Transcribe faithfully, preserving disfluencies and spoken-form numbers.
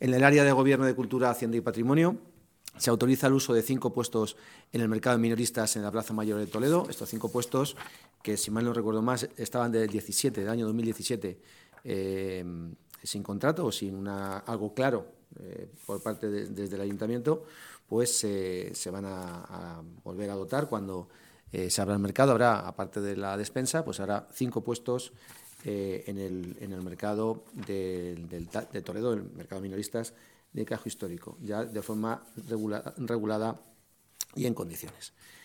En el área de Gobierno de Cultura, Hacienda y Patrimonio se autoriza el uso de cinco puestos en el mercado de minoristas en la Plaza Mayor de Toledo. Estos cinco puestos, que si mal no recuerdo más, estaban del diecisiete, del año dos mil diecisiete, eh, sin contrato o sin una, algo claro eh, por parte de, desde el Ayuntamiento, pues eh, se van a, a volver a dotar cuando eh, se abra el mercado. Habrá, aparte de la despensa, pues habrá cinco puestos eh, en, el, en el mercado de, del, de Toledo, el mercado de minoristas de Cajo Histórico, ya de forma regula, regulada y en condiciones.